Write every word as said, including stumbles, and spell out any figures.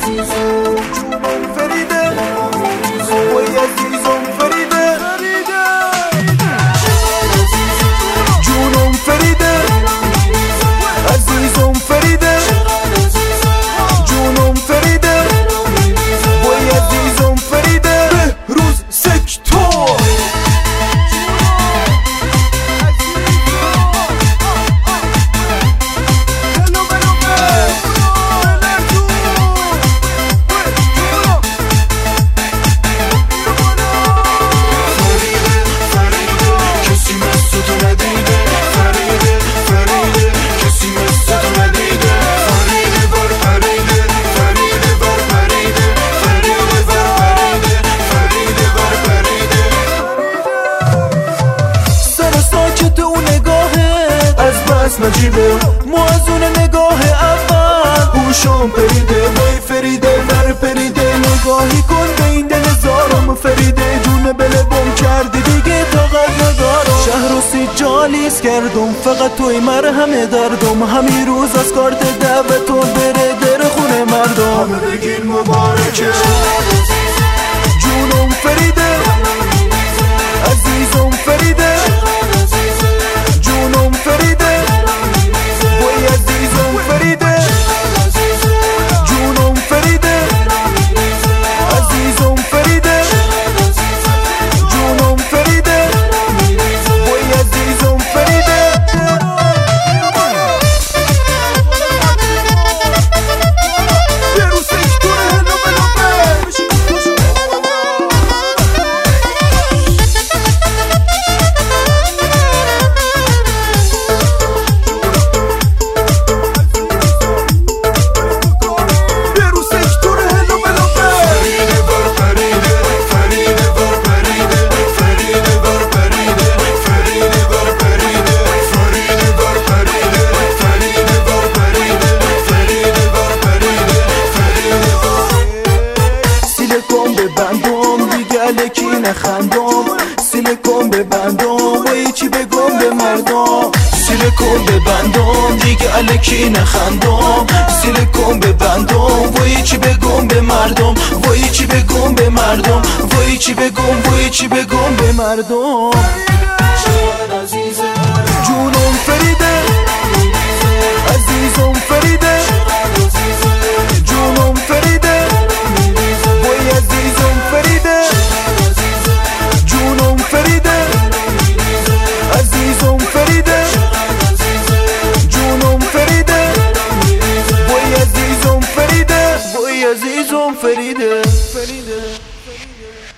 فریده وای عزیزم فریده جونم فریده عزیزم فریده جونم فریده وای عزیزم فریده بهروز سکتور نجیبه موازون نگاه اول هوشم پریده وای فریده ور پریده نگاهی کن به این دل زارم فریده جون بله بم کردی دیگه طاقت ندارم شهر و سجالیز کردم فقط توی مرهم دردم همین روز از کارت دعوتو بره در خونه مردم همه بگین مبارکه جونم فریده عزیزم فریده جونم فریده الکی نخندم سیله کن به بندم وای چی بگم به مردم سیله کن به بندم دیگه الکی نخندم سیله کن به بندم وای چی بگم به مردم وای چی بگم به مردم وای چی بگم وای چی بگم به مردم جونم فریده عزیزم فریده جونم فریده وای عزیزم فریده جونم فریده عزیزم فریده جونم فریده وای عزیزم فریده وای عزیزم فریده